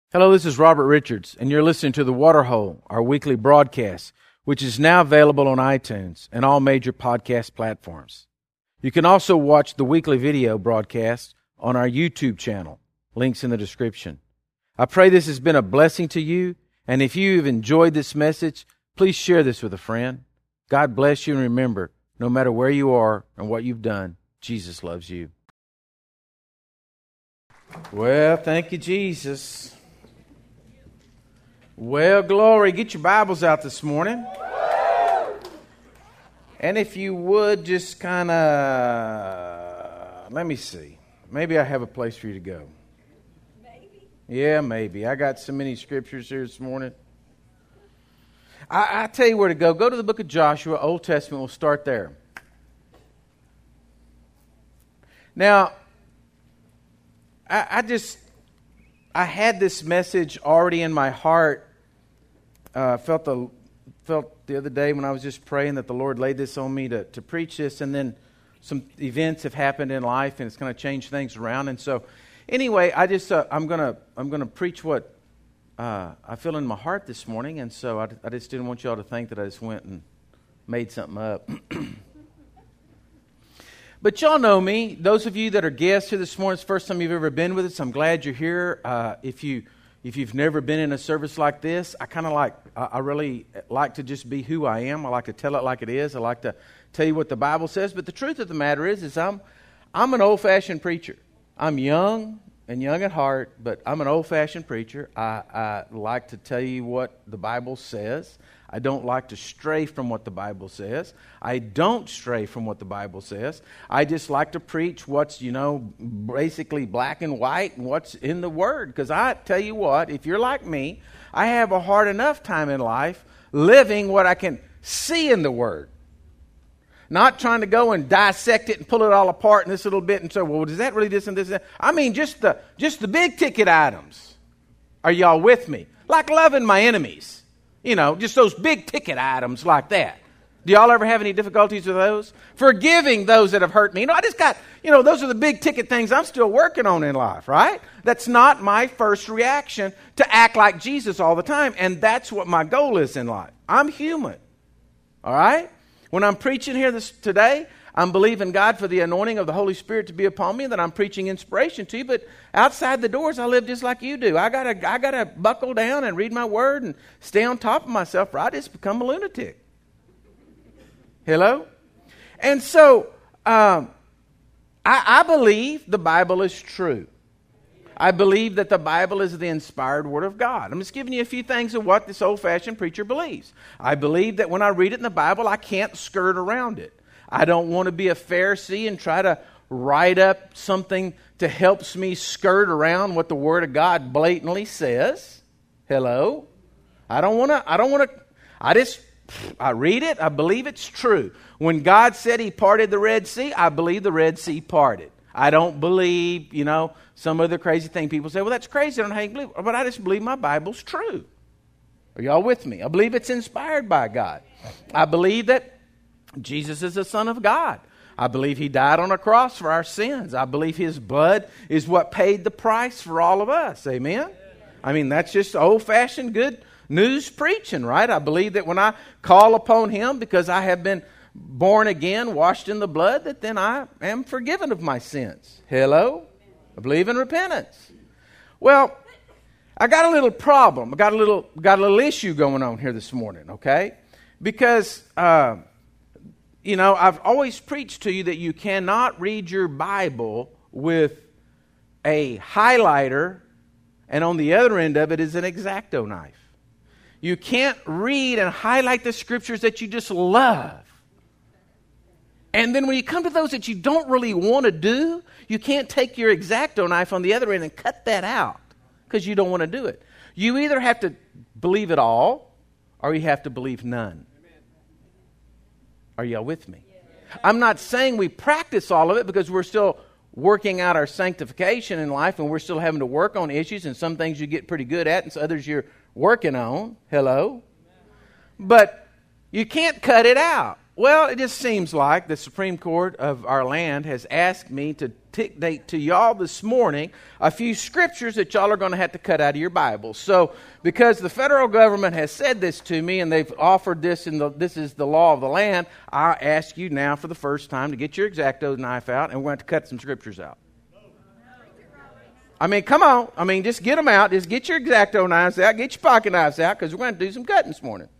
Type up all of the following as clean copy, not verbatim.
Hello, this is Robert Richards, and you're listening to The Waterhole, our weekly broadcast, which is now available on iTunes and all major podcast platforms. You can also watch the weekly video broadcast on our YouTube channel. Links in the description. I pray this has been a blessing to you, and if you've enjoyed this message, please share this with a friend. God bless you, and remember, no matter where you are and what you've done, Jesus loves you. Well, thank you, Jesus. Well, glory. Get your Bibles out this morning. And if you would, just kind of, let me see. Maybe I have a place for you to go. Maybe. Yeah, maybe. I got so many scriptures here this morning. I tell you where to go. Go to the book of Joshua, Old Testament. We'll start there. Now, I had this message already in my heart. Felt the other day when I was just praying that the Lord laid this on me to preach this, and then some events have happened in life, and it's going to change things around. And so, anyway, I'm gonna preach what I feel in my heart this morning, and so I just didn't want y'all to think that I just went and made something up. But y'all know me. Those of you that are guests here this morning, it's the first time you've ever been with us. I'm glad you're here. If you've never been in a service like this, I really like to just be who I am. I like to tell it like it is. I like to tell you what the Bible says. But the truth of the matter is I'm an old-fashioned preacher. I'm young and young at heart, but I'm an old-fashioned preacher. I like to tell you what the Bible says. I don't like to stray from what the Bible says. I don't stray from what the Bible says. I just like to preach what's, basically black and white and what's in the Word. Because I tell you what, if you're like me, I have a hard enough time in life living what I can see in the Word. Not trying to go and dissect it and pull it all apart in this little bit and say, well, is that really this and this? I mean, just the big ticket items. Are y'all with me? Like loving my enemies. Just those big ticket items like that. Do y'all ever have any difficulties with those? Forgiving those that have hurt me. I just got, those are the big ticket things I'm still working on in life, right? That's not my first reaction to act like Jesus all the time. And that's what my goal is in life. I'm human. All right? When I'm preaching here today, I'm believing God for the anointing of the Holy Spirit to be upon me, and that I'm preaching inspiration to you. But outside the doors, I live just like you do. I gotta buckle down and read my word and stay on top of myself, or I just become a lunatic. Hello? And so, I believe the Bible is true. I believe that the Bible is the inspired Word of God. I'm just giving you a few things of what this old-fashioned preacher believes. I believe that when I read it in the Bible, I can't skirt around it. I don't want to be a Pharisee and try to write up something that helps me skirt around what the Word of God blatantly says. Hello? I read it, I believe it's true. When God said He parted the Red Sea, I believe the Red Sea parted. I don't believe, some other crazy thing. People say, well, that's crazy. I don't know how you believe it. But I just believe my Bible's true. Are y'all with me? I believe it's inspired by God. I believe that Jesus is the Son of God. I believe He died on a cross for our sins. I believe His blood is what paid the price for all of us. Amen? I mean, that's just old-fashioned good news preaching, right? I believe that when I call upon Him because I have been born again, washed in the blood, that then I am forgiven of my sins. Hello? I believe in repentance. Well, I got a little problem. I got a little issue going on here this morning, okay? Because I've always preached to you that you cannot read your Bible with a highlighter, and on the other end of it is an X-Acto knife. You can't read and highlight the scriptures that you just love. And then when you come to those that you don't really want to do, you can't take your X-Acto knife on the other end and cut that out because you don't want to do it. You either have to believe it all or you have to believe none. Are y'all with me? I'm not saying we practice all of it because we're still working out our sanctification in life and we're still having to work on issues, and some things you get pretty good at and others you're working on. Hello? But you can't cut it out. Well, it just seems like the Supreme Court of our land has asked me to dictate to y'all this morning a few scriptures that y'all are going to have to cut out of your Bible. So, because the federal government has said this to me and they've offered this, and this is the law of the land, I ask you now for the first time to get your X-Acto knife out, and we're going to cut some scriptures out. I mean, come on. I mean, just get them out. Just get your X-Acto knives out. Get your pocket knives out, because we're going to do some cutting this morning.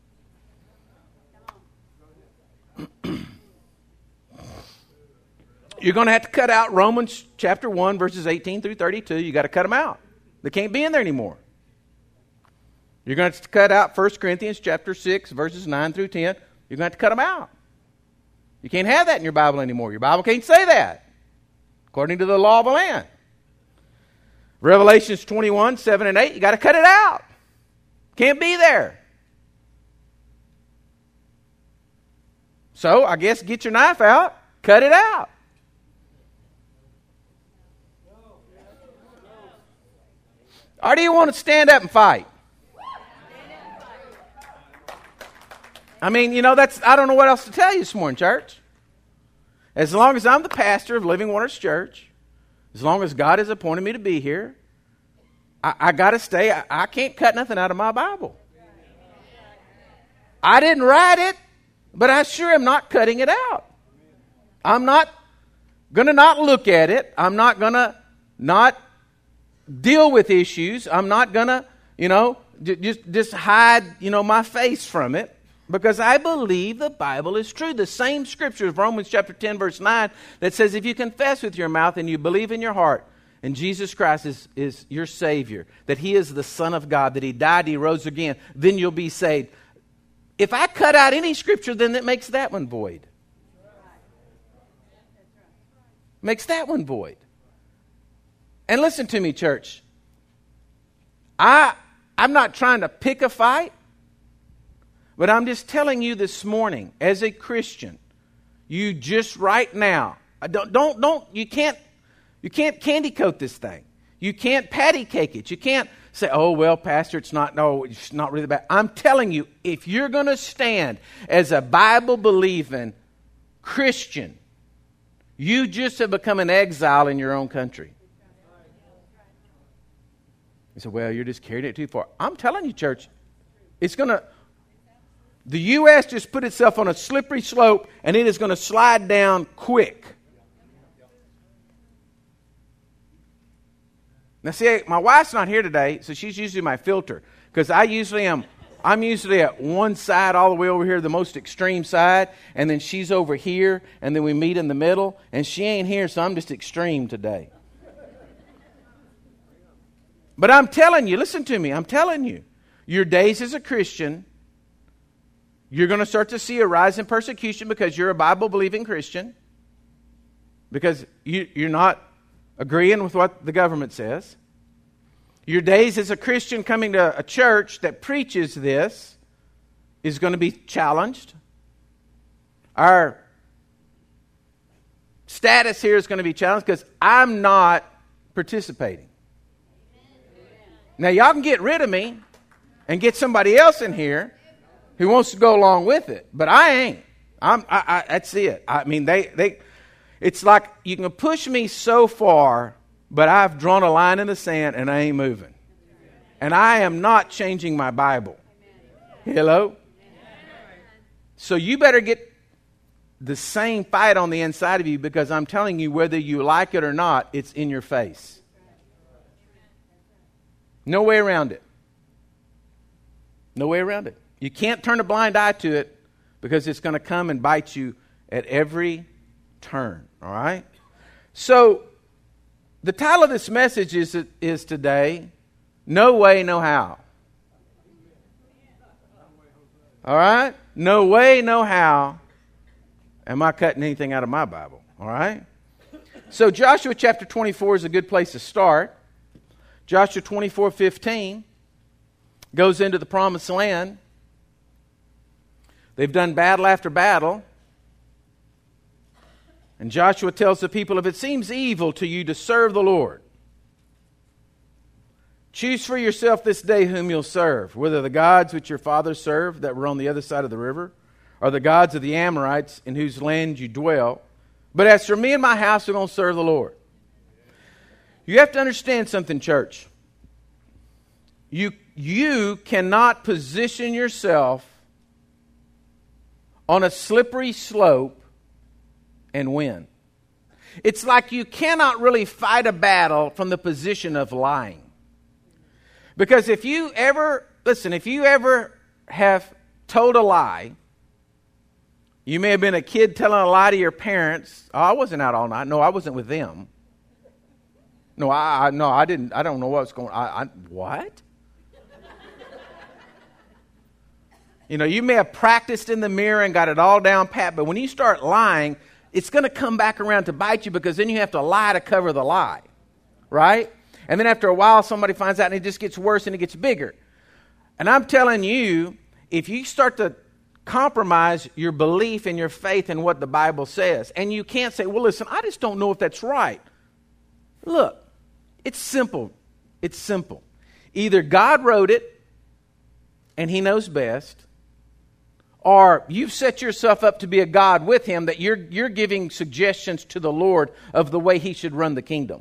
You're going to have to cut out Romans chapter 1, verses 18 through 32. You got to cut them out. They can't be in there anymore. You're going to have to cut out 1 Corinthians chapter 6, verses 9 through 10. You're going to have to cut them out. You can't have that in your Bible anymore. Your Bible can't say that, according to the law of the land. Revelations 21, 7 and 8, you got to cut it out. Can't be there. So, I guess get your knife out, cut it out. Or do you want to stand up and fight? I mean, I don't know what else to tell you this morning, church. As long as I'm the pastor of Living Waters Church, as long as God has appointed me to be here, I got to stay. I can't cut nothing out of my Bible. I didn't write it, but I sure am not cutting it out. I'm not going to not look at it. I'm not going to not deal with issues. I'm not going to, just hide, my face from it, because I believe the Bible is true. The same scripture of Romans chapter 10, verse 9, that says if you confess with your mouth and you believe in your heart and Jesus Christ is your Savior, that He is the Son of God, that He died, He rose again, then you'll be saved. If I cut out any scripture, then it makes that one void. Makes that one void. And listen to me, church. I'm not trying to pick a fight, but I'm just telling you this morning, as a Christian, you just right now, you can't candy coat this thing. You can't patty cake it. You can't say, oh, well, Pastor, it's not really bad. I'm telling you, if you're going to stand as a Bible-believing Christian, you just have become an exile in your own country. You say, well, you're just carrying it too far. I'm telling you, church, the U.S. just put itself on a slippery slope, and it is going to slide down quick. Now, see, my wife's not here today, so she's usually my filter, because I'm usually at one side all the way over here, the most extreme side, and then she's over here, and then we meet in the middle, and she ain't here, so I'm just extreme today. But I'm telling you, listen to me, I'm telling you, your days as a Christian, you're going to start to see a rise in persecution because you're a Bible-believing Christian, because you're not agreeing with what the government says. Your days as a Christian coming to a church that preaches this is going to be challenged. Our status here is going to be challenged because I'm not participating. Now, y'all can get rid of me and get somebody else in here who wants to go along with it, but I ain't. That's it. I mean, it's like you can push me so far, but I've drawn a line in the sand and I ain't moving. And I am not changing my Bible. Hello? So you better get the same fight on the inside of you, because I'm telling you, whether you like it or not, it's in your face. No way around it. No way around it. You can't turn a blind eye to it, because it's going to come and bite you at every turn. All right? So, the title of this message is today, No Way, No How. All right? No way, no how am I cutting anything out of my Bible. All right? So, Joshua chapter 24 is a good place to start. Joshua 24:15 goes into the promised land. They've done battle after battle. And Joshua tells the people, if it seems evil to you to serve the Lord, choose for yourself this day whom you'll serve, whether the gods which your fathers served that were on the other side of the river, are the gods of the Amorites in whose land you dwell. But as for me and my house, we're going to serve the Lord. You have to understand something, church. You cannot position yourself on a slippery slope and win. It's like you cannot really fight a battle from the position of lying. Because if you ever have told a lie, you may have been a kid telling a lie to your parents. Oh, I wasn't out all night. No, I wasn't with them. No, I didn't. I don't know what's going on. What? You may have practiced in the mirror and got it all down pat, but when you start lying, it's going to come back around to bite you, because then you have to lie to cover the lie, right? And then after a while, somebody finds out and it just gets worse and it gets bigger. And I'm telling you, if you start to compromise your belief and your faith in what the Bible says, and you can't say, well, listen, I just don't know if that's right. Look, it's simple. It's simple. Either God wrote it and He knows best, or you've set yourself up to be a God with Him, that you're giving suggestions to the Lord of the way He should run the kingdom.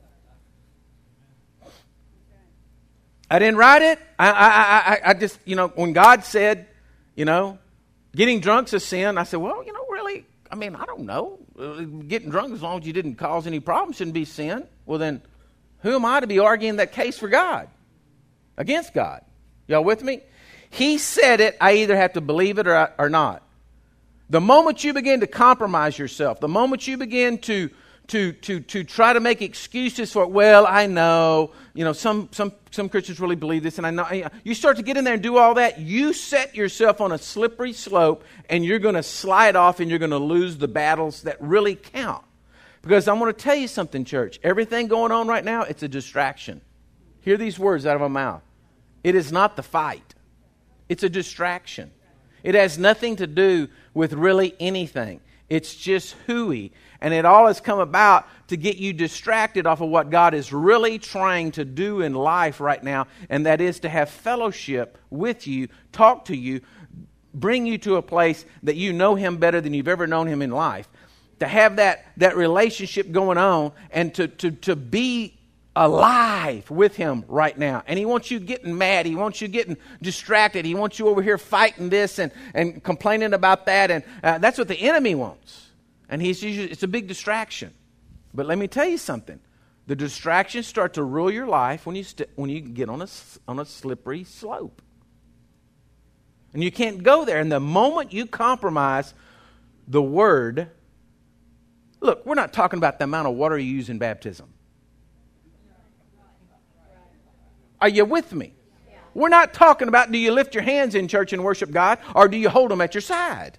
I didn't write it. I just, when God said, getting drunk's a sin, I said, well, really, I don't know. Getting drunk, as long as you didn't cause any problems, shouldn't be sin. Well, then, who am I to be arguing that case for God? Against God. Y'all with me? He said it, I either have to believe it or not. The moment you begin to compromise yourself, the moment you begin to try to make excuses for, well, I know, some Christians really believe this, and I know, you start to get in there and do all that, you set yourself on a slippery slope, and you're going to slide off, and you're going to lose the battles that really count. Because I'm going to tell you something, church. Everything going on right now, it's a distraction. Hear these words out of my mouth. It is not the fight. It's a distraction. It has nothing to do with really anything. It's just hooey. And it all has come about to get you distracted off of what God is really trying to do in life right now, and that is to have fellowship with you, talk to you, bring you to a place that you know Him better than you've ever known Him in life. To have that relationship going on, and to be alive with Him right now. And He wants you getting mad. He wants you getting distracted. He wants you over here fighting this and complaining about that. And that's what the enemy wants. And it's a big distraction. But let me tell you something. The distractions start to rule your life when you get on a slippery slope. And you can't go there. And the moment you compromise the Word, look, we're not talking about the amount of water you use in baptism. Are you with me? Yeah. We're not talking about, do you lift your hands in church and worship God, or do you hold them at your side?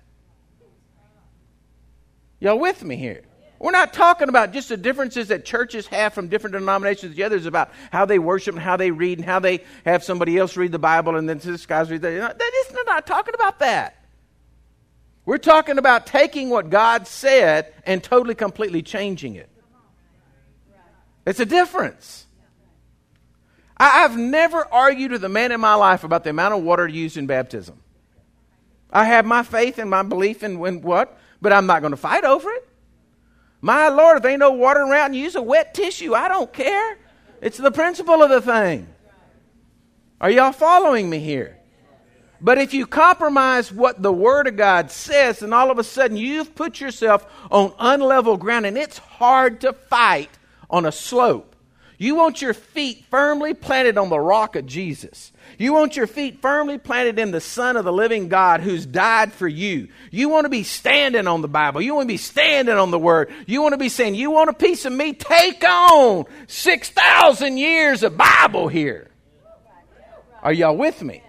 Y'all with me here? We're not talking about just the differences that churches have from different denominations to the others about how they worship and how they read and how they have somebody else read the Bible and then this guy's read that. We're not talking about that. We're talking about taking what God said and totally, completely changing it. It's a difference. I've never argued with a man in my life about the amount of water used in baptism. I have my faith and my belief in what, but I'm not going to fight over it. My Lord, if there ain't no water around, use a wet tissue. I don't care. It's the principle of the thing. Are y'all following me here? But if you compromise what the Word of God says, then all of a sudden you've put yourself on unlevel ground, and it's hard to fight on a slope. You want your feet firmly planted on the rock of Jesus. You want your feet firmly planted in the Son of the living God who's died for you. You want to be standing on the Bible. You want to be standing on the Word. You want to be saying, you want a piece of me? Take on 6,000 years of Bible here. Are y'all with me?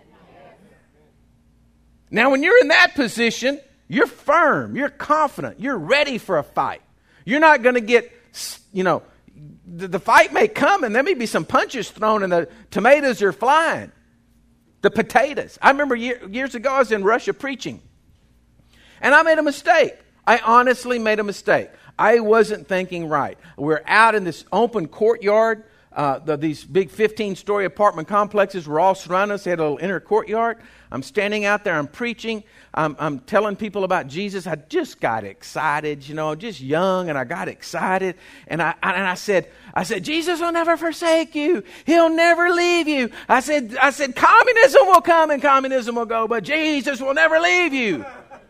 Now, when you're in that position, you're firm, you're confident, you're ready for a fight. You're not going to get, the fight may come and there may be some punches thrown and the tomatoes are flying. The potatoes. I remember years ago I was in Russia preaching. And I made a mistake. I honestly made a mistake. I wasn't thinking right. We're out in this open courtyard these big 15-story apartment complexes were all surrounding us. They had a little inner courtyard. I'm standing out there. I'm preaching. I'm telling people about Jesus. I just got excited, just young, and I got excited. And I said, Jesus will never forsake you. He'll never leave you. I said, communism will come and communism will go, but Jesus will never leave you.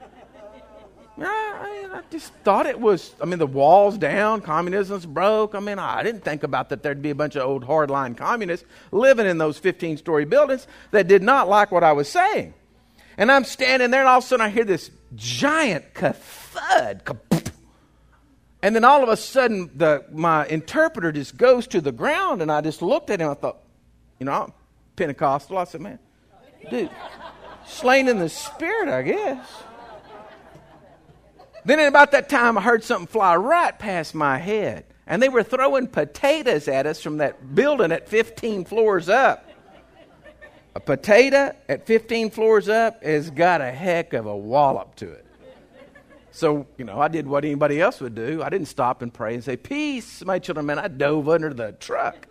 I just thought it was, the wall's down, communism's broke. I didn't think about that there'd be a bunch of old hardline communists living in those 15-story buildings that did not like what I was saying. And I'm standing there, and all of a sudden I hear this giant thud. And then all of a sudden, my interpreter just goes to the ground, and I just looked at him. I thought, I'm Pentecostal. I said, man, dude, slain in the spirit, I guess. Then at about that time, I heard something fly right past my head. And they were throwing potatoes at us from that building at 15 floors up. A potato at 15 floors up has got a heck of a wallop to it. So, I did what anybody else would do. I didn't stop and pray and say, peace, my children. Man, I dove under the truck.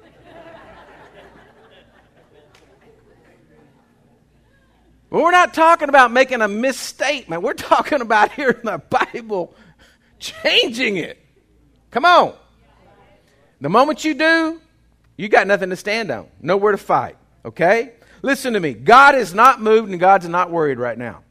But we're not talking about making a misstatement. We're talking about here in the Bible changing it. Come on. The moment you do, you got nothing to stand on. Nowhere to fight. Okay? Listen to me. God is not moved and God's not worried right now.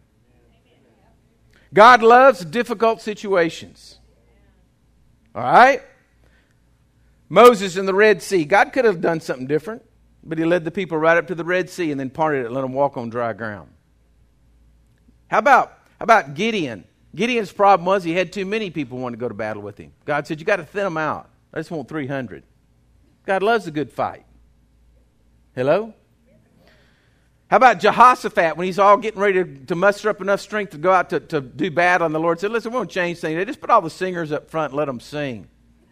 God loves difficult situations. All right? Moses in the Red Sea. God could have done something different. But he led the people right up to the Red Sea and then parted it and let them walk on dry ground. How about Gideon? Gideon's problem was he had too many people wanting to go to battle with him. God said, you got to thin them out. I just want 300. God loves a good fight. Hello? How about Jehoshaphat when he's all getting ready to muster up enough strength to go out to do battle, and the Lord said, listen, we won't change things. They just put all the singers up front and let them sing.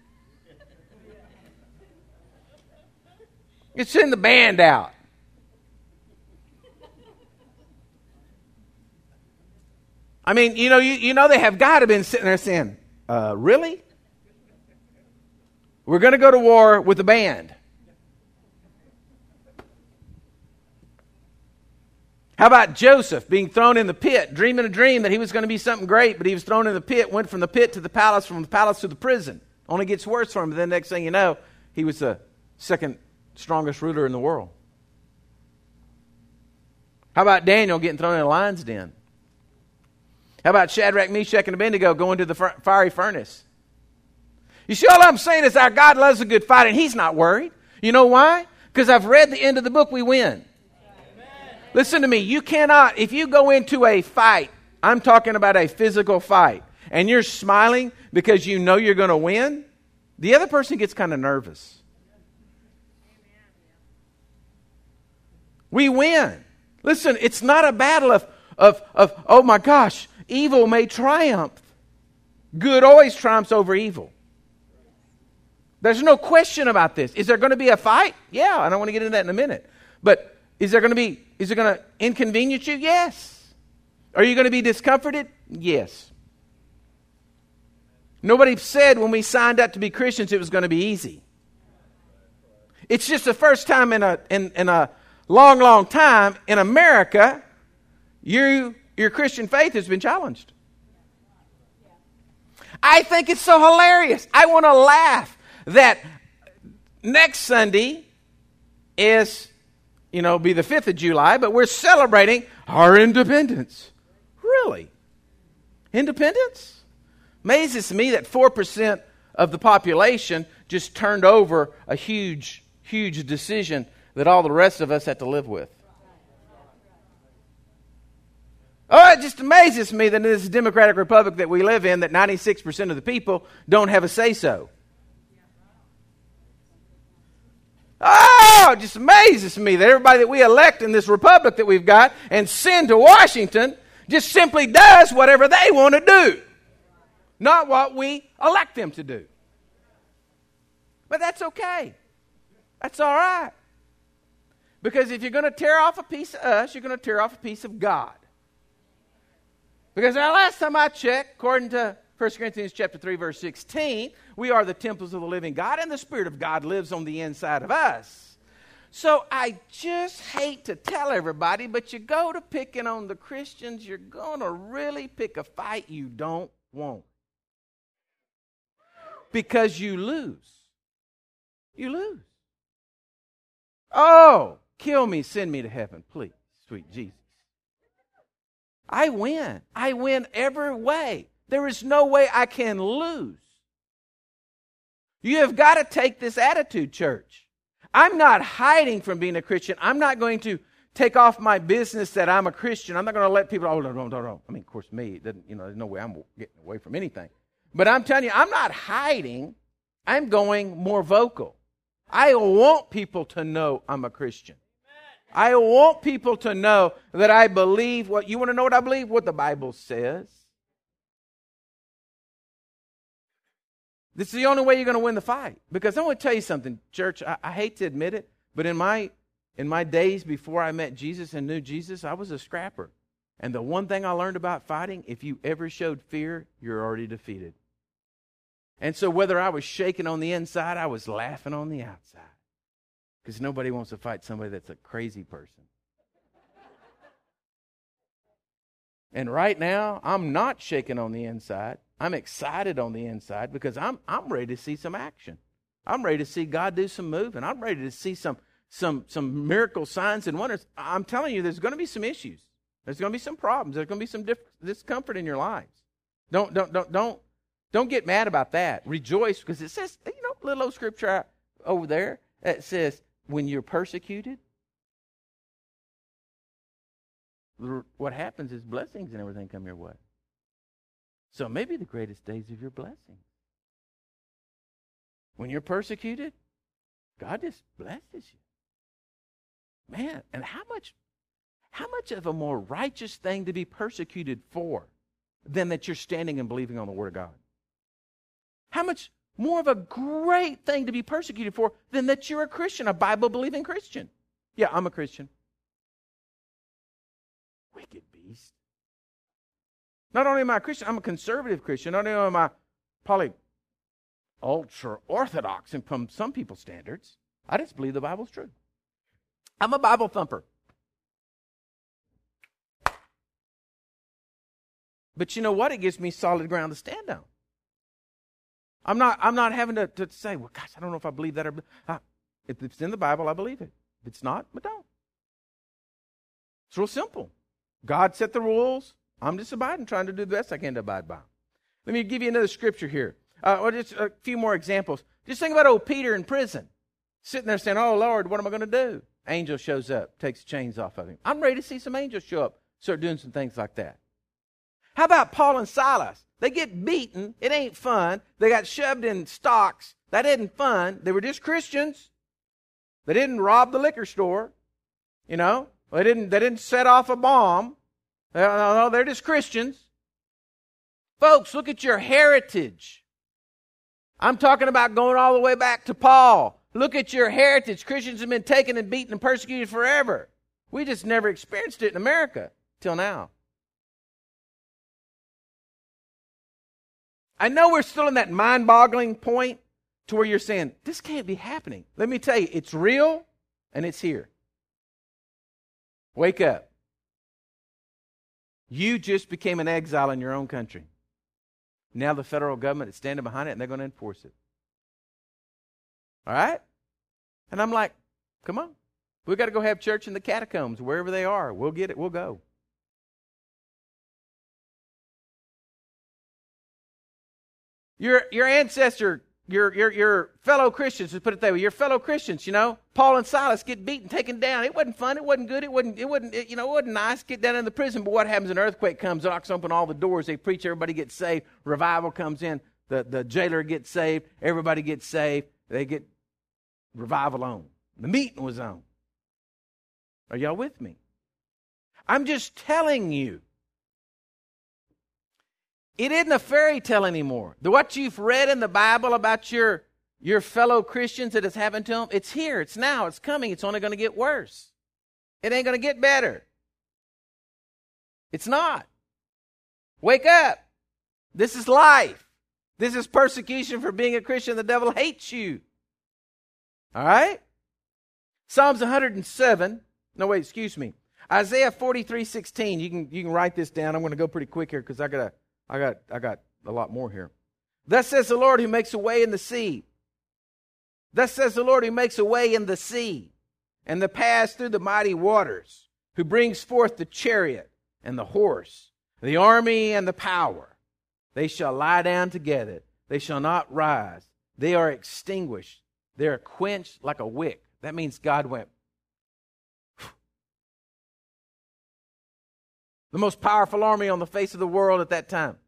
You send the band out. They have got to have been sitting there saying, really? We're going to go to war with the band. How about Joseph being thrown in the pit, dreaming a dream that he was going to be something great, but he was thrown in the pit, went from the pit to the palace, from the palace to the prison. Only gets worse for him, but then next thing you know, he was the second strongest ruler in the world. How about Daniel getting thrown in a lion's den? How about Shadrach, Meshach, and Abednego going to the fiery furnace? You see, all I'm saying is our God loves a good fight, and he's not worried. You know why? Because I've read the end of the book, we win. Amen. Listen to me. You cannot, if you go into a fight, I'm talking about a physical fight, and you're smiling because you know you're going to win, the other person gets kind of nervous. We win. Listen, it's not a battle of oh my gosh, evil may triumph. Good always triumphs over evil. There's no question about this. Is there going to be a fight? Yeah, I don't want to get into that in a minute. But is it going to inconvenience you? Yes. Are you going to be discomforted? Yes. Nobody said when we signed up to be Christians it was going to be easy. It's just the first time in a long time in America, your Christian faith has been challenged. I think it's so hilarious. I want to laugh that next Sunday is, be the 5th of July, but we're celebrating our independence. Really? Independence? Amazes me that 4% of the population just turned over a huge decision that all the rest of us have to live with. Oh, it just amazes me that in this democratic republic that we live in, that 96% of the people don't have a say-so. Oh, it just amazes me that everybody that we elect in this republic that we've got and send to Washington just simply does whatever they want to do. Not what we elect them to do. But that's okay. That's all right. Because if you're going to tear off a piece of us, you're going to tear off a piece of God. Because now last time I checked, according to 1 Corinthians chapter 3, verse 16, we are the temples of the living God, and the Spirit of God lives on the inside of us. So I just hate to tell everybody, but you go to picking on the Christians, you're going to really pick a fight you don't want. Because you lose. You lose. Oh, kill me, send me to heaven, please, sweet Jesus. I win. I win every way. There is no way I can lose. You have got to take this attitude, church. I'm not hiding from being a Christian. I'm not going to take off my business that I'm a Christian. I'm not going to let people, oh, no. I mean, of course, me, it doesn't, there's no way I'm getting away from anything. But I'm telling you, I'm not hiding. I'm going more vocal. I want people to know I'm a Christian. I want people to know that I believe what, you want to know what I believe? What the Bible says. This is the only way you're going to win the fight. Because I want to tell you something, church. I hate to admit it, but in my days before I met Jesus and knew Jesus, I was a scrapper. And the one thing I learned about fighting, if you ever showed fear, you're already defeated. And so whether I was shaking on the inside, I was laughing on the outside. Because nobody wants to fight somebody that's a crazy person. And right now, I'm not shaking on the inside. I'm excited on the inside because I'm ready to see some action. I'm ready to see God do some moving. I'm ready to see some miracle signs and wonders. I'm telling you, there's going to be some issues. There's going to be some problems. There's going to be some discomfort in your lives. Don't get mad about that. Rejoice, because it says, little old scripture over there, it says, when you're persecuted, what happens is blessings and everything come your way. So maybe the greatest days of your blessing. When you're persecuted, God just blesses you. Man, and how much of a more righteous thing to be persecuted for than that you're standing and believing on the Word of God? How much more of a great thing to be persecuted for than that you're a Christian, a Bible-believing Christian? Yeah, I'm a Christian. Wicked beast. Not only am I a Christian, I'm a conservative Christian. Not only am I probably ultra-orthodox and from some people's standards, I just believe the Bible's true. I'm a Bible thumper. But you know what? It gives me solid ground to stand on. I'm not having to say, well, gosh, I don't know if I believe that. If it's in the Bible, I believe it. If it's not, I don't. It's real simple. God set the rules. I'm just abiding, trying to do the best I can to abide by them. Let me give you another scripture here. Or just a few more examples. Just think about old Peter in prison. Sitting there saying, oh, Lord, what am I going to do? Angel shows up, takes the chains off of him. I'm ready to see some angels show up, start doing some things like that. How about Paul and Silas? They get beaten. It ain't fun. They got shoved in stocks. That isn't fun. They were just Christians. They didn't rob the liquor store. They didn't set off a bomb. No, they're just Christians. Folks, look at your heritage. I'm talking about going all the way back to Paul. Look at your heritage. Christians have been taken and beaten and persecuted forever. We just never experienced it in America till now. I know we're still in that mind-boggling point to where you're saying, this can't be happening. Let me tell you, it's real and it's here. Wake up. You just became an exile in your own country. Now the federal government is standing behind it and they're going to enforce it. All right? And I'm like, come on. We've got to go have church in the catacombs, wherever they are. We'll get it. We'll go. Your ancestor, your fellow Christians, let's put it that way, your fellow Christians, Paul and Silas get beaten, taken down. It wasn't fun. It wasn't good. It wasn't nice. Get down in the prison. But what happens? An earthquake comes, knocks open all the doors. They preach. Everybody gets saved. Revival comes in. The jailer gets saved. Everybody gets saved. They get revival on. The meeting was on. Are y'all with me? I'm just telling you. It isn't a fairy tale anymore. What you've read in the Bible about your fellow Christians that has happened to them, it's here, it's now, it's coming, it's only going to get worse. It ain't going to get better. It's not. Wake up. This is life. This is persecution for being a Christian. The devil hates you. All right? Psalms 107. No, wait, excuse me. Isaiah 43:16. You can write this down. I'm going to go pretty quick here because I got a lot more here. Thus says the Lord who makes a way in the sea. Thus says the Lord who makes a way in the sea and the paths through the mighty waters, who brings forth the chariot and the horse, the army and the power. They shall lie down together. They shall not rise. They are extinguished. They are quenched like a wick. That means God went. The most powerful army on the face of the world at that time.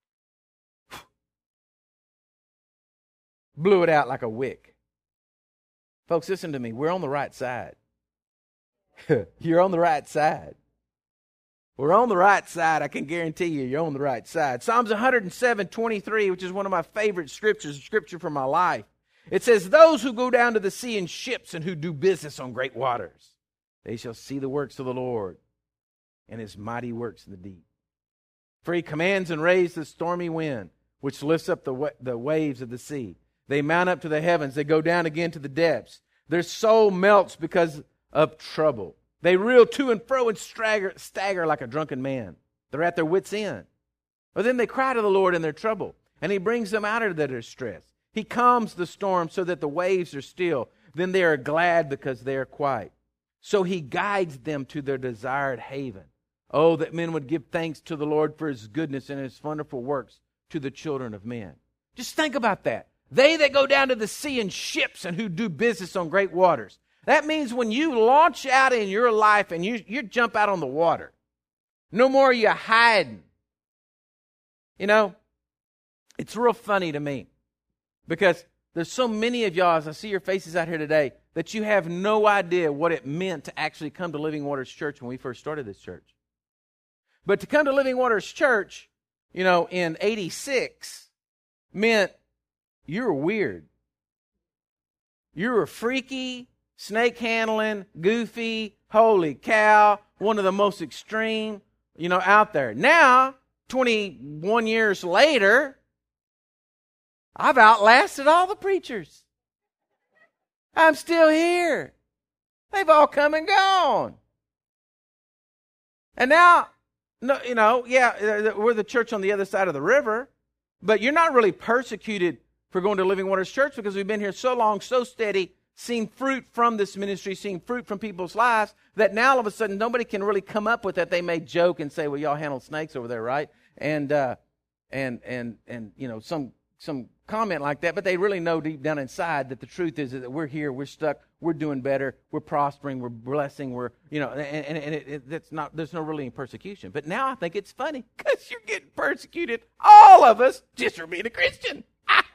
Blew it out like a wick. Folks, listen to me. We're on the right side. You're on the right side. We're on the right side. I can guarantee you're on the right side. Psalms 107:23, which is one of my favorite scriptures, scripture for my life. It says, those who go down to the sea in ships and who do business on great waters, they shall see the works of the Lord and his mighty works in the deep. For he commands and raises the stormy wind, which lifts up the waves of the sea. They mount up to the heavens. They go down again to the depths. Their soul melts because of trouble. They reel to and fro and stagger like a drunken man. They're at their wits' end. But then they cry to the Lord in their trouble, and he brings them out of their distress. He calms the storm so that the waves are still. Then they are glad because they are quiet. So he guides them to their desired haven. Oh, that men would give thanks to the Lord for his goodness and his wonderful works to the children of men. Just think about that. They that go down to the sea in ships and who do business on great waters. That means when you launch out in your life and you jump out on the water, no more are you hiding. You know, it's real funny to me because there's so many of y'all, as I see your faces out here today, that you have no idea what it meant to actually come to Living Waters Church when we first started this church. But to come to Living Waters Church, you know, in 86 meant you were weird. You were freaky, snake handling, goofy, holy cow, one of the most extreme, you know, out there. Now, 21 years later, I've outlasted all the preachers. I'm still here. They've all come and gone. And now, no, you know, yeah, we're the church on the other side of the river, but you're not really persecuted for going to Living Waters Church because we've been here so long, so steady, seeing fruit from this ministry, seeing fruit from people's lives, that now all of a sudden nobody can really come up with that. They may joke and say, well, y'all handle snakes over there, right? And you know, some comment like that, but they really know deep down inside that the truth is that we're here, we're stuck, we're doing better, we're prospering, we're blessing, we're, you know, and that's not, there's no really persecution. But now I think it's funny because you're getting persecuted, all of us, just for being a Christian.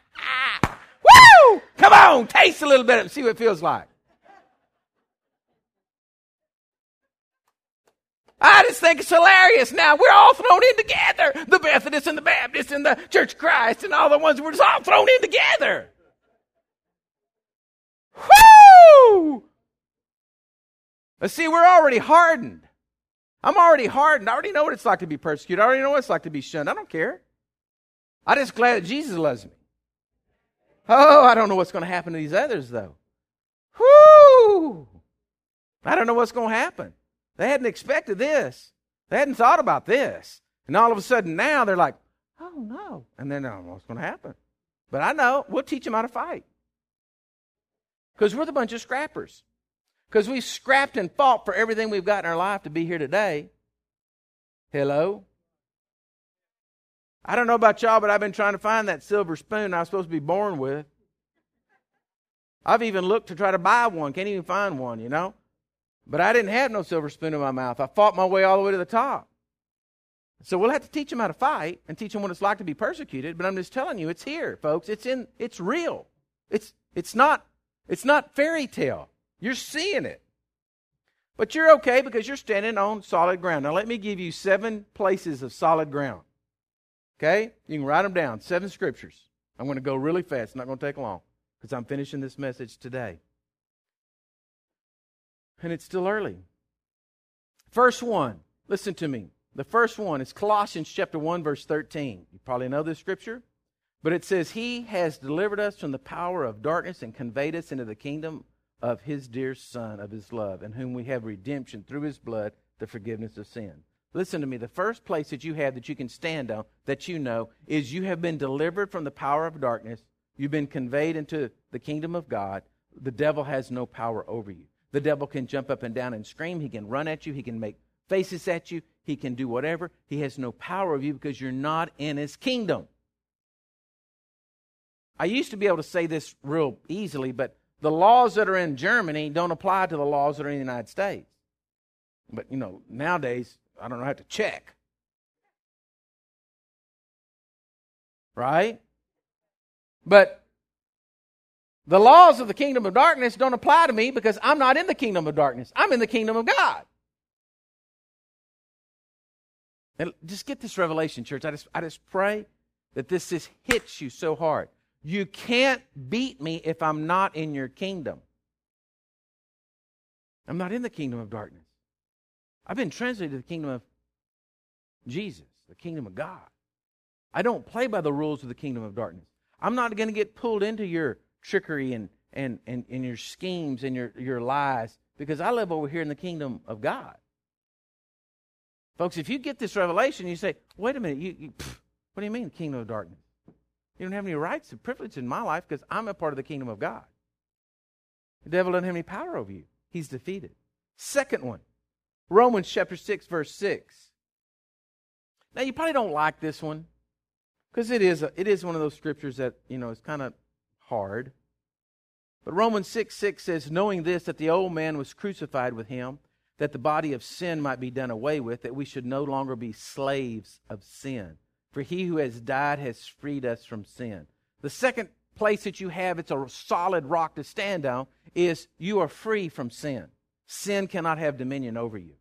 Woo! Come on, taste a little bit and see what it feels like. I just think it's hilarious now. We're all thrown in together. The Methodists and the Baptists and the Church of Christ and all the ones, we're just all thrown in together. Woo! But see, we're already hardened. I'm already hardened. I already know what it's like to be persecuted. I already know what it's like to be shunned. I don't care. I'm just glad that Jesus loves me. Oh, I don't know what's going to happen to these others, though. Whoo! I don't know what's going to happen. They hadn't expected this. They hadn't thought about this. And all of a sudden now they're like, oh, no. And then, oh, what's going to happen? But I know. We'll teach them how to fight. Because we're the bunch of scrappers. Because we scrapped and fought for everything we've got in our life to be here today. Hello? I don't know about y'all, but I've been trying to find that silver spoon I was supposed to be born with. I've even looked to try to buy one. Can't even find one, you know. But I didn't have no silver spoon in my mouth. I fought my way all the way to the top. So we'll have to teach them how to fight and teach them what it's like to be persecuted. But I'm just telling you, it's here, folks. It's real. It's not fairy tale. You're seeing it. But you're okay because you're standing on solid ground. Now let me give you 7 places of solid ground. Okay? You can write them down. 7 scriptures. I'm going to go really fast. It's not going to take long because I'm finishing this message today. And it's still early. First one, listen to me. The first one is Colossians chapter 1, verse 13. You probably know this scripture. But it says, He has delivered us from the power of darkness and conveyed us into the kingdom of His dear Son, of His love, in whom we have redemption through His blood, the forgiveness of sin. Listen to me. The first place that you have that you can stand on, that you know, is you have been delivered from the power of darkness. You've been conveyed into the kingdom of God. The devil has no power over you. The devil can jump up and down and scream. He can run at you. He can make faces at you. He can do whatever. He has no power over you because you're not in his kingdom. I used to be able to say this real easily, but the laws that are in Germany don't apply to the laws that are in the United States. But, nowadays, I don't have to check. Right? But the laws of the kingdom of darkness don't apply to me because I'm not in the kingdom of darkness. I'm in the kingdom of God. And just get this revelation, church. I just pray that this just hits you so hard. You can't beat me if I'm not in your kingdom. I'm not in the kingdom of darkness. I've been translated to the kingdom of Jesus, the kingdom of God. I don't play by the rules of the kingdom of darkness. I'm not going to get pulled into your trickery and your schemes and your lies because I live over here in the kingdom of God. Folks, if you get this revelation, you say, wait a minute, what do you mean kingdom of darkness? You don't have any rights and privilege in my life because I'm a part of the kingdom of God. The devil doesn't have any power over you. He's defeated. Second one, Romans chapter 6, verse 6. Now, you probably don't like this one because it is one of those scriptures that, is kind of hard. But Romans 6:6 says, knowing this, that the old man was crucified with him, that the body of sin might be done away with, that we should no longer be slaves of sin. For he who has died has freed us from sin. The second place that you have, it's a solid rock to stand on, is you are free from sin. Sin cannot have dominion over you.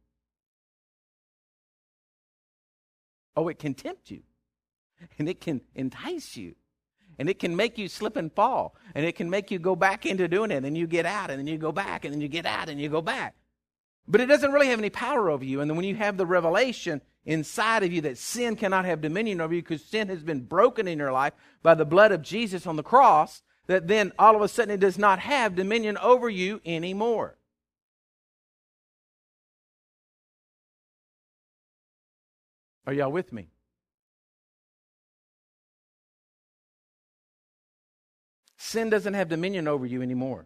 Oh, it can tempt you. And it can entice you. And it can make you slip and fall. And it can make you go back into doing it. And you get out. And then you go back. And then you get out. And you go back. But it doesn't really have any power over you. And then when you have the revelation inside of you that sin cannot have dominion over you because sin has been broken in your life by the blood of Jesus on the cross, that then all of a sudden it does not have dominion over you anymore. Are y'all with me? Sin doesn't have dominion over you anymore.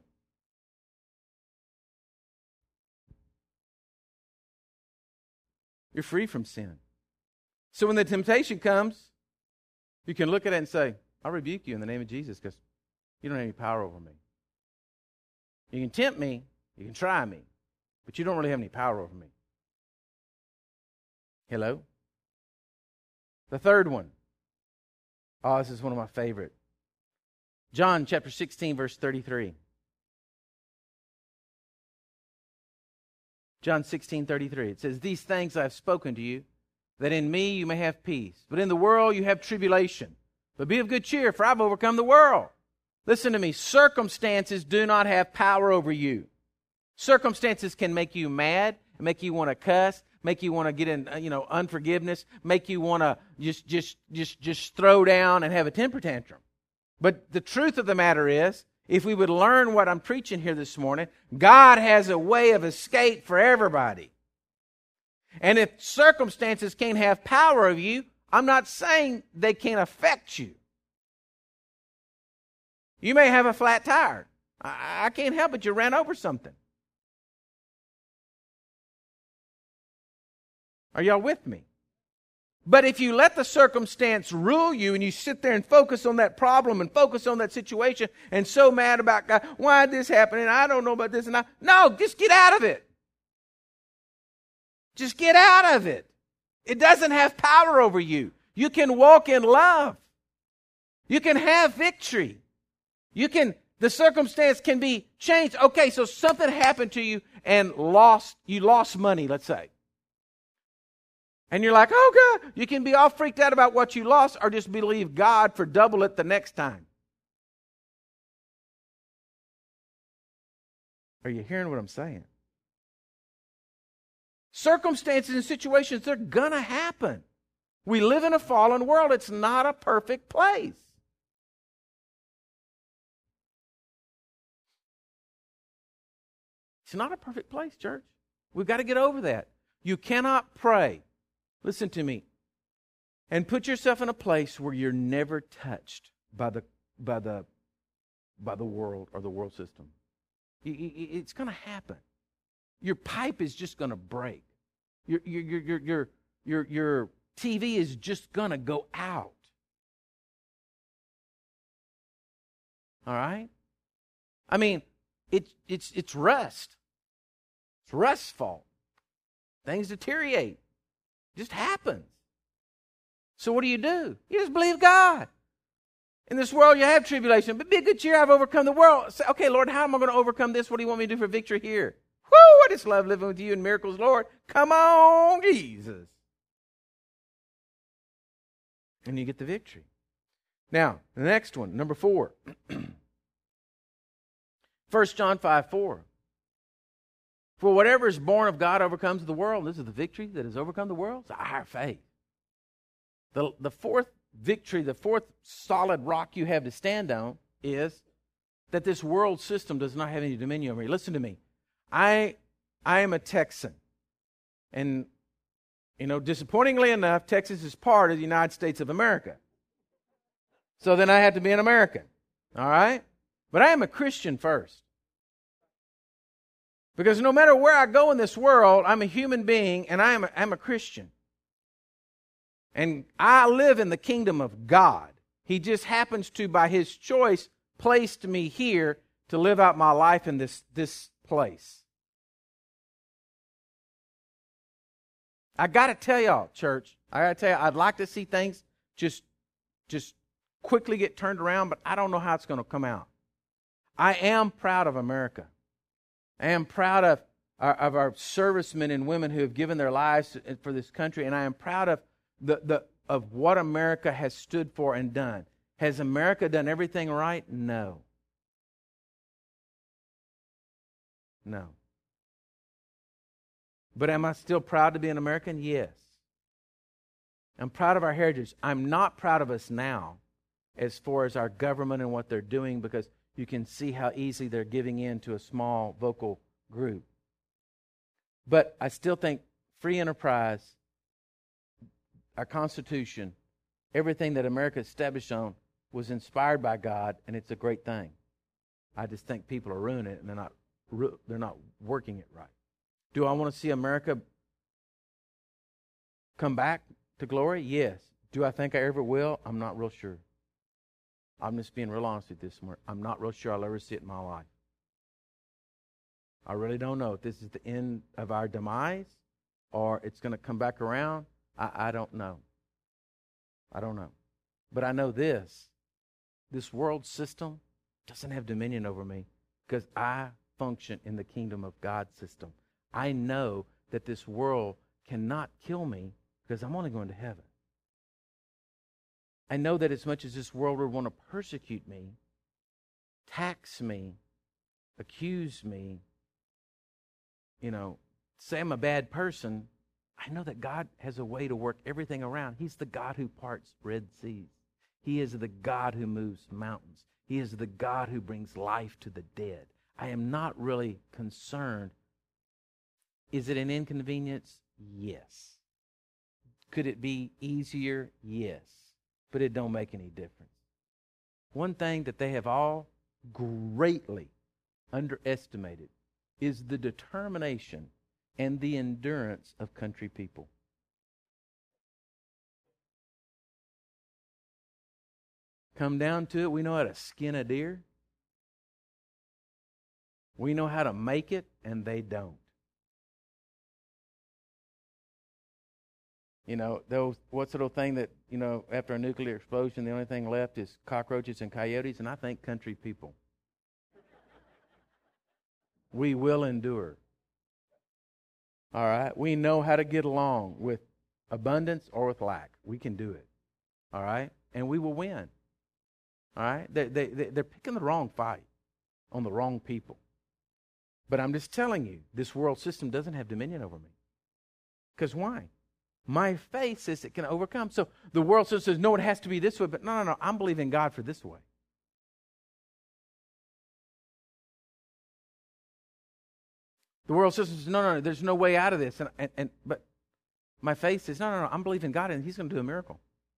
You're free from sin. So when the temptation comes, you can look at it and say, I rebuke you in the name of Jesus because you don't have any power over me. You can tempt me, you can try me, but you don't really have any power over me. Hello? The third one. Oh, this is one of my favorite. John chapter 16, verse 33. John 16:33. It says, these things I have spoken to you, that in me you may have peace. But in the world you have tribulation. But be of good cheer, for I've overcome the world. Listen to me. Circumstances do not have power over you. Circumstances can make you mad, make you want to cuss, make you want to get in, unforgiveness, make you want to just throw down and have a temper tantrum. But the truth of the matter is, if we would learn what I'm preaching here this morning, God has a way of escape for everybody. And if circumstances can't have power over you, I'm not saying they can't affect you. You may have a flat tire. I can't help it. You ran over something. Are y'all with me? But if you let the circumstance rule you and you sit there and focus on that problem and focus on that situation and so mad about God, why did this happen and I don't know about this and that. No, just get out of it. Just get out of it. It doesn't have power over you. You can walk in love. You can have victory. The circumstance can be changed. Okay, so something happened to you and you lost money, let's say. And you're like, oh God, you can be all freaked out about what you lost or just believe God for double it the next time. Are you hearing what I'm saying? Circumstances and situations, they're going to happen. We live in a fallen world. It's not a perfect place. It's not a perfect place, church. We've got to get over that. You cannot pray, listen to me, and put yourself in a place where you're never touched by the world or the world system. It's going to happen. Your pipe is just going to break. Your TV is just going to go out. All right? I mean, it's rust. It's rust's fault. Things deteriorate. It just happens. So what do? You just believe God. In this world you have tribulation, but be of good cheer, I've overcome the world. Say, okay, Lord, how am I going to overcome this? What do you want me to do for victory here? Woo, I just love living with you in miracles, Lord. Come on, Jesus. And you get the victory. Now, the next one, number 4. 1 John 5:4. For whatever is born of God overcomes the world. This is the victory that has overcome the world. It's our faith. The fourth victory, the fourth solid rock you have to stand on is that this world system does not have any dominion over me. Listen to me. I am a Texan. And, disappointingly enough, Texas is part of the United States of America. So then I have to be an American. All right? But I am a Christian first. Because no matter where I go in this world, I'm a human being and I'm a Christian. And I live in the kingdom of God. He just happens to, by His choice, placed me here to live out my life in this place. I got to tell y'all, church, I'd like to see things just quickly get turned around, but I don't know how it's going to come out. I am proud of America. I am proud of our servicemen and women who have given their lives for this country, and I am proud of of what America has stood for and done. Has America done everything right? No. No. But am I still proud to be an American? Yes. I'm proud of our heritage. I'm not proud of us now as far as our government and what they're doing, because you can see how easily they're giving in to a small vocal group. But I still think free enterprise, our Constitution, everything that America established on was inspired by God, and it's a great thing. I just think people are ruining it, and they're not working it right. Do I want to see America come back to glory? Yes. Do I think I ever will? I'm not real sure. I'm just being real honest with you this morning. I'm not real sure I'll ever see it in my life. I really don't know if this is the end of our demise or it's going to come back around. I don't know. I don't know. But I know this world system doesn't have dominion over me because I function in the kingdom of God system. I know that this world cannot kill me because I'm only going to heaven. I know that as much as this world would want to persecute me, tax me, accuse me, say I'm a bad person, I know that God has a way to work everything around. He's the God who parts Red Seas. He is the God who moves mountains. He is the God who brings life to the dead. I am not really concerned. Is it an inconvenience? Yes. Could it be easier? Yes. But it don't make any difference. One thing that they have all greatly underestimated is the determination and the endurance of country people. Come down to it, we know how to skin a deer. We know how to make it, and they don't. What's the little thing that, after a nuclear explosion, the only thing left is cockroaches and coyotes, and I think country people. We will endure. All right? We know how to get along with abundance or with lack. We can do it. All right? And we will win. All right? They're picking the wrong fight on the wrong people. But I'm just telling you, this world system doesn't have dominion over me. Because why? My faith says it can overcome. So the world says, no, it has to be this way. But no, I'm believing God for this way. The world says, no, there's no way out of this. But my faith says, no, I'm believing God and He's going to do a miracle.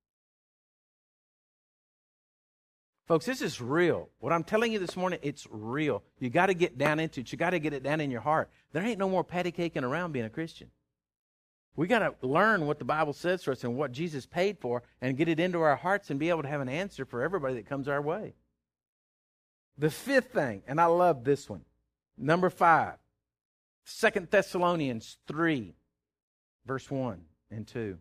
Folks, this is real. What I'm telling you this morning, it's real. You got to get down into it. You got to get it down in your heart. There ain't no more patty caking around being a Christian. We got to learn what the Bible says for us and what Jesus paid for and get it into our hearts and be able to have an answer for everybody that comes our way. The fifth thing, and I love this one, number 5, 2 Thessalonians 3, verse 1 and 2.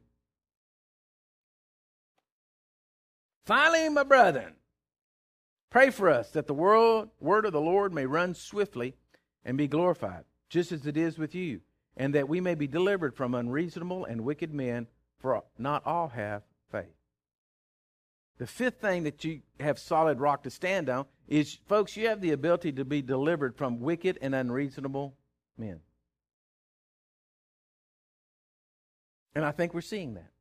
Finally, my brethren, pray for us that the word of the Lord may run swiftly and be glorified, just as it is with you, and that we may be delivered from unreasonable and wicked men, for not all have faith. The fifth thing that you have solid rock to stand on is, folks, you have the ability to be delivered from wicked and unreasonable men. And I think we're seeing that.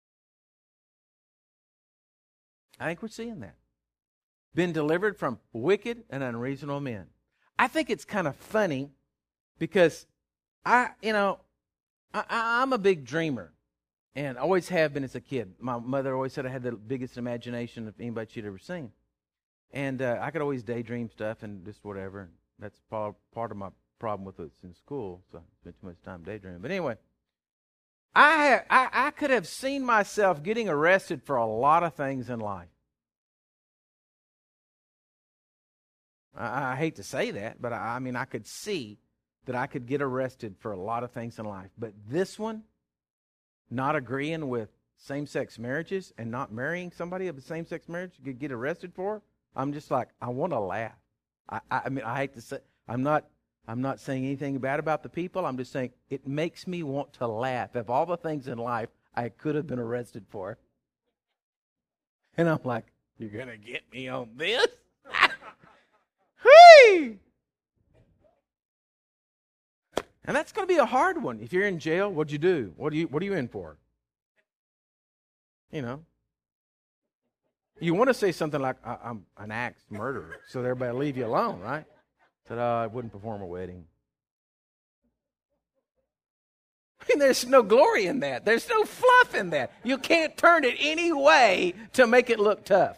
I think we're seeing that. Been delivered from wicked and unreasonable men. I think it's kind of funny because I'm a big dreamer and always have been as a kid. My mother always said I had the biggest imagination of anybody she'd ever seen. And I could always daydream stuff and just whatever. That's part of my problem with it in school, so I spent too much time daydreaming. But anyway, I could have seen myself getting arrested for a lot of things in life. I hate to say that, but I could see that I could get arrested for a lot of things in life. But this one, not agreeing with same-sex marriages and not marrying somebody of the same-sex marriage you could get arrested for, I'm just like, I want to laugh. I hate to say, I'm not saying anything bad about the people. I'm just saying it makes me want to laugh. Of all the things in life I could have been arrested for. And I'm like, you're going to get me on this? Whee! And that's going to be a hard one. If you're in jail, what'd you do? What are you in for? You know. You want to say something like, I'm an axe murderer, so everybody will leave you alone, right? Said, I wouldn't perform a wedding. I mean, there's no glory in that. There's no fluff in that. You can't turn it any way to make it look tough.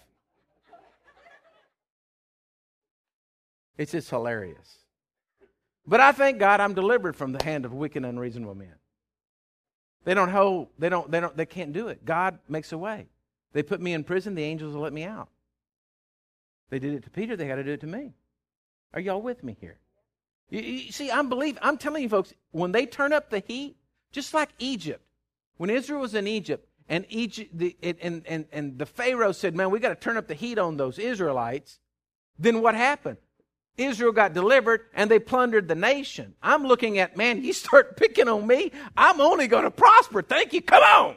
It's just hilarious. But I thank God I'm delivered from the hand of wicked and unreasonable men. They can't do it. God makes a way. They put me in prison, the angels will let me out. They did it to Peter, they got to do it to me. Are y'all with me here? You see, I'm telling you folks, when they turn up the heat, just like Egypt, when Israel was in Egypt, and the Pharaoh said, man, we got to turn up the heat on those Israelites, then what happened? Israel got delivered and they plundered the nation. I'm looking at, man, you start picking on me, I'm only going to prosper. Thank you. Come on.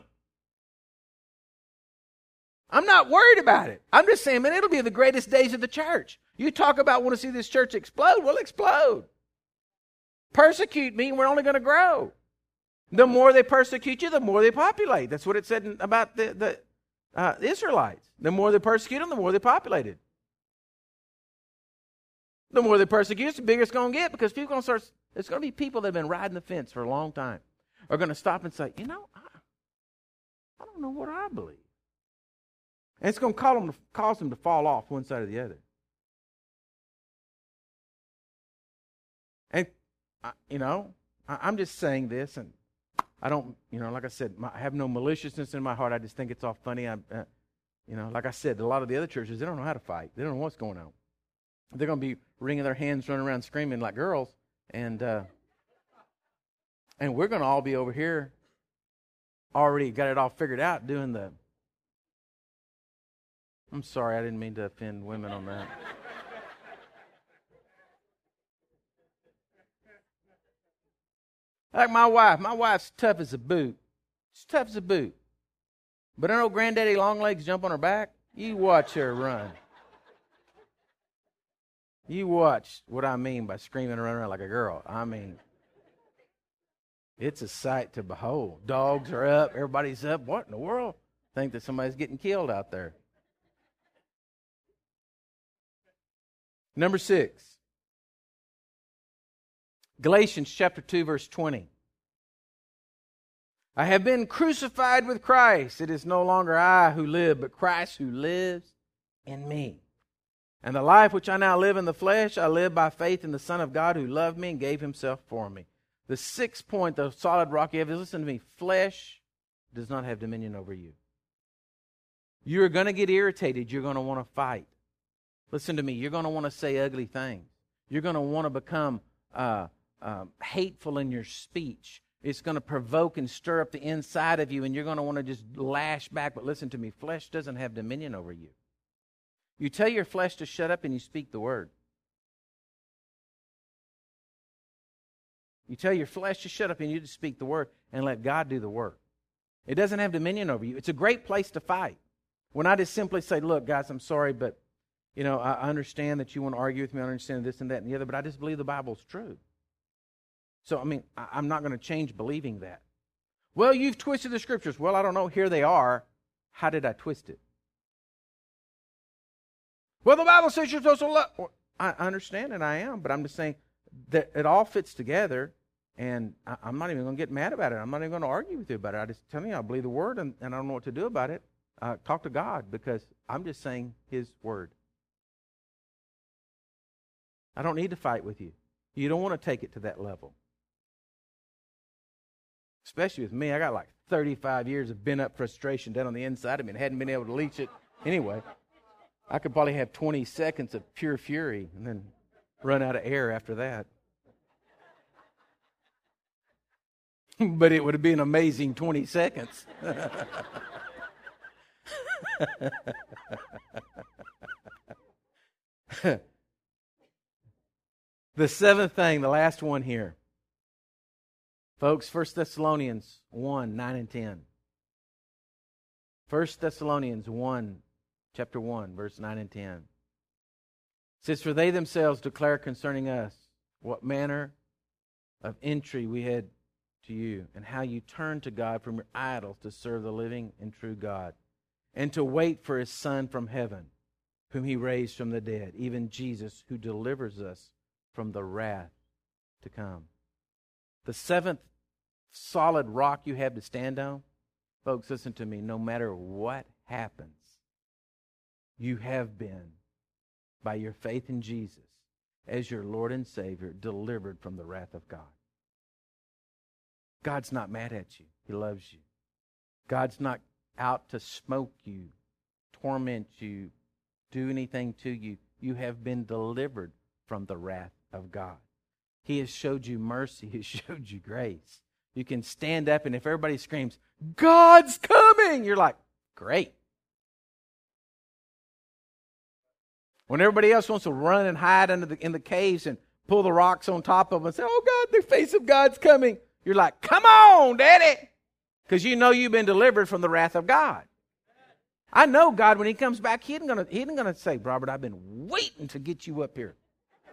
I'm not worried about it. I'm just saying, man, it'll be the greatest days of the church. You talk about want to see this church explode, we'll explode. Persecute me and we're only going to grow. The more they persecute you, the more they populate. That's what it said about the Israelites. The more they persecute them, the more they populated. The more they persecute us, the bigger it's going to get, because people are going to start. There's going to be people that have been riding the fence for a long time are going to stop and say, I don't know what I believe. And it's going to cause them to fall off one side or the other. And, I'm just saying this, and I don't, like I said, I have no maliciousness in my heart. I just think it's all funny. Like I said, a lot of the other churches, they don't know how to fight. They don't know what's going on. They're going to be wringing their hands, running around screaming like girls, and we're going to all be over here already got it all figured out doing the... I'm sorry, I didn't mean to offend women on that. Like my wife's tough as a boot. She's tough as a boot. But her old granddaddy long legs jump on her back, you watch her run. You watch what I mean by screaming and running around like a girl. I mean, It's a sight to behold. Dogs are up. Everybody's up. What in the world? Think that somebody's getting killed out there. Number 6. Galatians chapter 2, verse 20. I have been crucified with Christ. It is no longer I who live, but Christ who lives in me. And the life which I now live in the flesh, I live by faith in the Son of God who loved me and gave himself for me. The 6th point, the solid rock you have is, listen to me, flesh does not have dominion over you. You're going to get irritated. You're going to want to fight. Listen to me, you're going to want to say ugly things. You're going to want to become hateful in your speech. It's going to provoke and stir up the inside of you, and you're going to want to just lash back. But listen to me, flesh doesn't have dominion over you. You tell your flesh to shut up and you speak the word. You tell your flesh to shut up and you just speak the word and let God do the work. It doesn't have dominion over you. It's a great place to fight. When I just simply say, look, guys, I'm sorry, but I understand that you want to argue with me. I understand this and that and the other, but I just believe the Bible's true. So, I'm not going to change believing that. Well, you've twisted the Scriptures. Well, I don't know. Here they are. How did I twist it? Well, the Bible says you're supposed to love. Well, I understand, and I am, but I'm just saying that it all fits together, and I'm not even going to get mad about it. I'm not even going to argue with you about it. I just tell you I believe the Word, and I don't know what to do about it. Talk to God, because I'm just saying His Word. I don't need to fight with you. You don't want to take it to that level. Especially with me, I got like 35 years of bent-up frustration down on the inside of me and hadn't been able to leach it. Anyway, I could probably have 20 seconds of pure fury and then run out of air after that. But it would have been an amazing 20 seconds. The 7th thing, the last one here. Folks, 1 Thessalonians 1, 9 and 10. 1 Thessalonians 1, chapter 1, verse 9 and 10. It says, for they themselves declare concerning us what manner of entry we had to you, and how you turned to God from your idols to serve the living and true God, and to wait for His Son from heaven, whom He raised from the dead, even Jesus, who delivers us from the wrath to come. The 7th solid rock you have to stand on, folks, listen to me, no matter what happens, you have been, by your faith in Jesus, as your Lord and Savior, delivered from the wrath of God. God's not mad at you. He loves you. God's not out to smoke you, torment you, do anything to you. You have been delivered from the wrath of God. He has showed you mercy. He has showed you grace. You can stand up, and if everybody screams, God's coming, you're like, great. When everybody else wants to run and hide in the caves and pull the rocks on top of them and say, oh God, the face of God's coming, you're like, come on, Daddy. Because you know you've been delivered from the wrath of God. I know God, when He comes back, He isn't gonna say, Robert, I've been waiting to get you up here.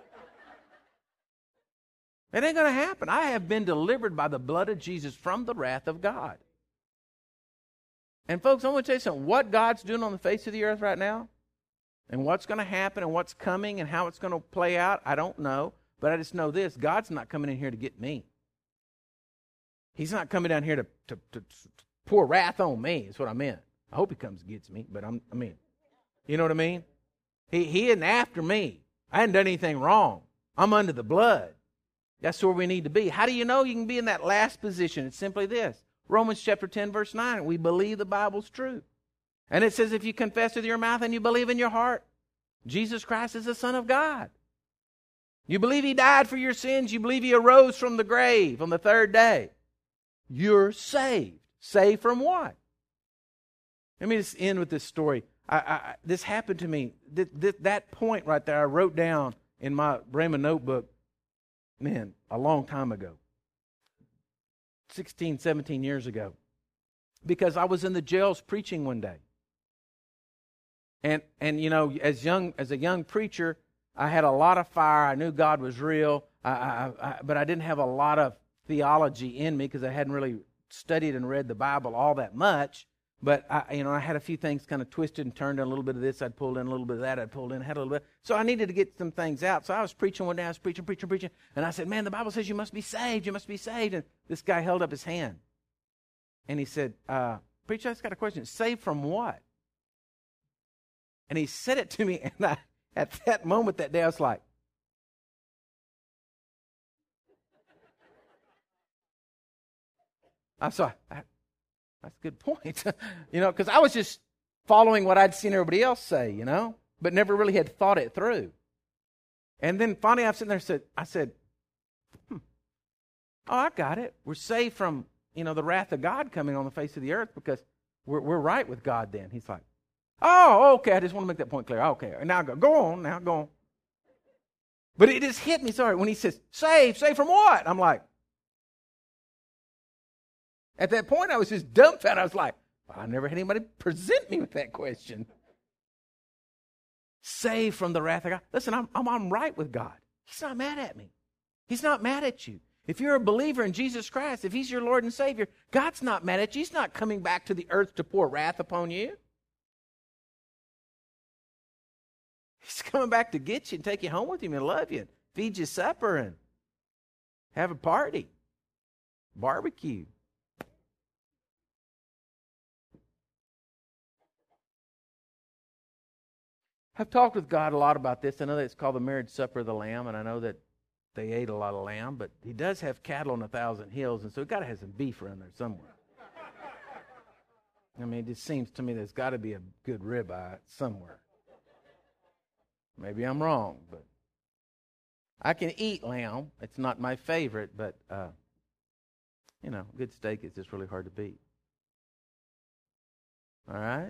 It ain't going to happen. I have been delivered by the blood of Jesus from the wrath of God. And folks, I want to tell you something. What God's doing on the face of the earth right now, and what's going to happen, and what's coming, and how it's going to play out, I don't know. But I just know this. God's not coming in here to get me. He's not coming down here to pour wrath on me, is what I meant. I hope He comes and gets me, but you know what I mean? He isn't after me. I hadn't done anything wrong. I'm under the blood. That's where we need to be. How do you know you can be in that last position? It's simply this. Romans chapter 10, verse 9. We believe the Bible's true. And it says if you confess with your mouth and you believe in your heart, Jesus Christ is the Son of God. You believe He died for your sins. You believe He arose from the grave on the 3rd day. You're saved. Saved from what? Let me just end with this story. This happened to me. That point right there I wrote down in my Rhema notebook. Man, a long time ago. 16, 17 years ago. Because I was in the jails preaching one day. And you know, as a young preacher, I had a lot of fire. I knew God was real. But I didn't have a lot of theology in me because I hadn't really studied and read the Bible all that much. But I had a few things kind of twisted and turned, and a little bit of this I'd pulled in, a little bit of that I'd pulled in, had a little bit. So I needed to get some things out. So I was preaching one day. I was preaching, and I said, "Man, the Bible says you must be saved. You must be saved." And this guy held up his hand, and he said, "Preacher, I just got a question. Saved from what?" And he said it to me, and at that moment that day, I was like, that's a good point. Because I was just following what I'd seen everybody else say, but never really had thought it through. And then finally I'm sitting there I said, oh, I got it. We're saved from, the wrath of God coming on the face of the earth because we're right with God then. He's like, oh, okay, I just want to make that point clear. Okay, now go on. But it just hit me, sorry, when he says, saved from what? I'm like, at that point, I was just dumbfounded. I was like, I never had anybody present me with that question. Saved from the wrath of God. Listen, I'm right with God. He's not mad at me. He's not mad at you. If you're a believer in Jesus Christ, if He's your Lord and Savior, God's not mad at you. He's not coming back to the earth to pour wrath upon you. He's coming back to get you and take you home with Him and love you, and feed you supper and have a party, barbecue. I've talked with God a lot about this. I know that it's called the marriage supper of the Lamb, and I know that they ate a lot of lamb, but He does have cattle on 1,000 hills, and so He's got to have some beef around there somewhere. I mean, it just seems to me there's got to be a good ribeye somewhere. Maybe I'm wrong, but I can eat lamb. It's not my favorite, but, good steak is just really hard to beat. All right?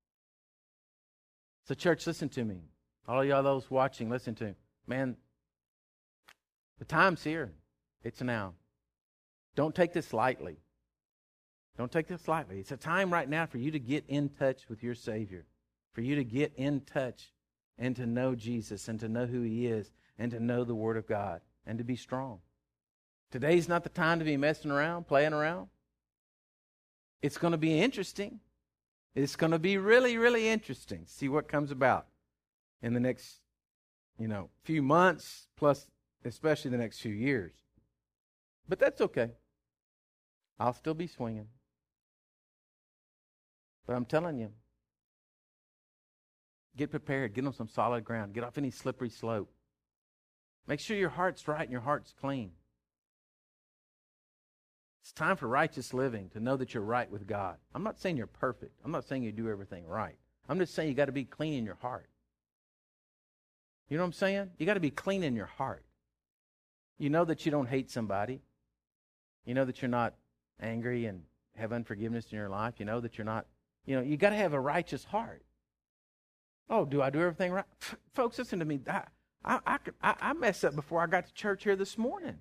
So, church, listen to me. All of y'all those watching, listen to me. Man, the time's here. It's now. Don't take this lightly. Don't take this lightly. It's a time right now for you to get in touch with your Savior, for you to get in touch and to know Jesus and to know who He is and to know the Word of God and to be strong. Today's not the time to be messing around, playing around. It's going to be interesting. It's going to be really, really interesting. See what comes about in the next, few months, plus especially the next few years. But that's okay. I'll still be swinging. But I'm telling you, get prepared. Get on some solid ground. Get off any slippery slope. Make sure your heart's right and your heart's clean. It's time for righteous living, to know that you're right with God. I'm not saying you're perfect. I'm not saying you do everything right. I'm just saying you got to be clean in your heart. You know what I'm saying? You got to be clean in your heart. You know that you don't hate somebody. You know that you're not angry and have unforgiveness in your life. You know that you're not, you got to have a righteous heart. Oh, do I do everything right? Folks, listen to me. I messed up before I got to church here this morning.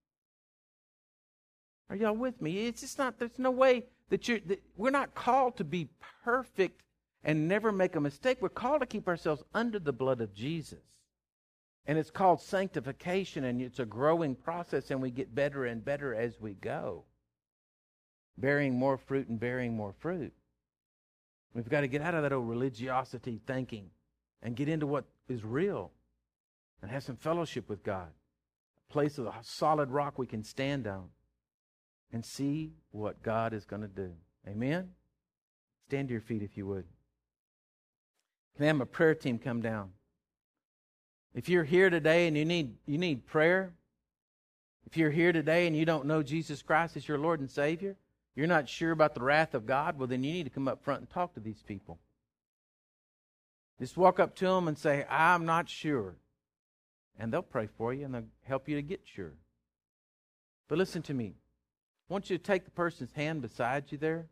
Are y'all with me? It's just not, there's no way that we're not called to be perfect and never make a mistake. We're called to keep ourselves under the blood of Jesus. And it's called sanctification, and it's a growing process, and we get better and better as we go. Bearing more fruit and bearing more fruit. We've got to get out of that old religiosity thinking and get into what is real and have some fellowship with God. A place of a solid rock we can stand on and see what God is going to do. Amen? Stand to your feet if you would. Can I have my prayer team come down? If you're here today and you need prayer, if you're here today and you don't know Jesus Christ as your Lord and Savior, you're not sure about the wrath of God, well, then you need to come up front and talk to these people. Just walk up to them and say, I'm not sure. And they'll pray for you and they'll help you to get sure. But listen to me. I want you to take the person's hand beside you there.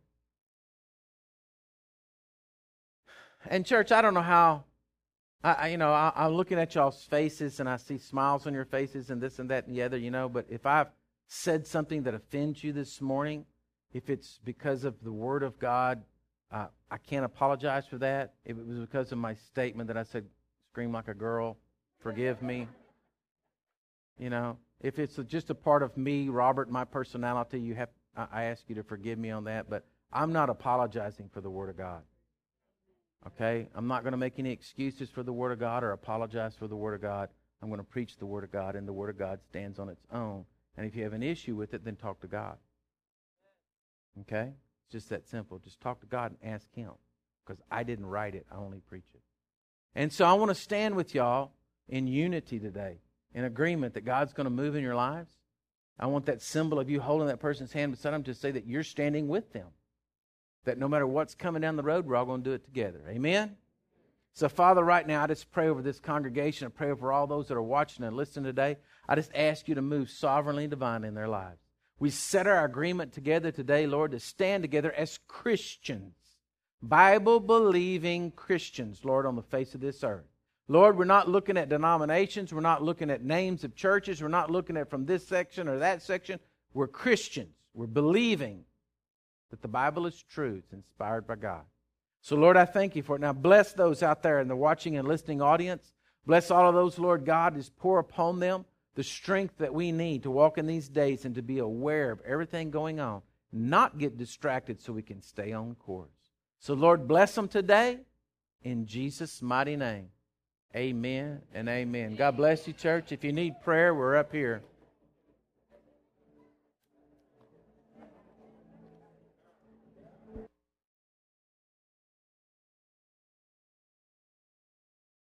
And church, I don't know how, I'm looking at y'all's faces and I see smiles on your faces and this and that and the other, but if I've said something that offends you this morning, if it's because of the Word of God, I can't apologize for that. If it was because of my statement that I said, scream like a girl, forgive me. If If it's just a part of me, Robert, my personality, I ask you to forgive me on that, but I'm not apologizing for the Word of God. Okay? I'm not going to make any excuses for the Word of God or apologize for the Word of God. I'm going to preach the Word of God, and the Word of God stands on its own. And if you have an issue with it, then talk to God. Okay? It's just that simple. Just talk to God and ask Him. Because I didn't write it. I only preach it. And so I want to stand with y'all in unity today, in agreement that God's going to move in your lives. I want that symbol of you holding that person's hand beside them to say that you're standing with them. That no matter what's coming down the road, we're all going to do it together. Amen? So, Father, right now, I just pray over this congregation. I pray over all those that are watching and listening today. I just ask you to move sovereignly and divinely in their lives. We set our agreement together today, Lord, to stand together as Christians. Bible-believing Christians, Lord, on the face of this earth. Lord, we're not looking at denominations. We're not looking at names of churches. We're not looking at from this section or that section. We're Christians. We're believing that the Bible is true. It's inspired by God. So, Lord, I thank you for it. Now, bless those out there in the watching and listening audience. Bless all of those, Lord God, just pour upon them the strength that we need to walk in these days and to be aware of everything going on. Not get distracted so we can stay on course. So, Lord, bless them today in Jesus' mighty name. Amen and amen. God bless you, church. If you need prayer, we're up here.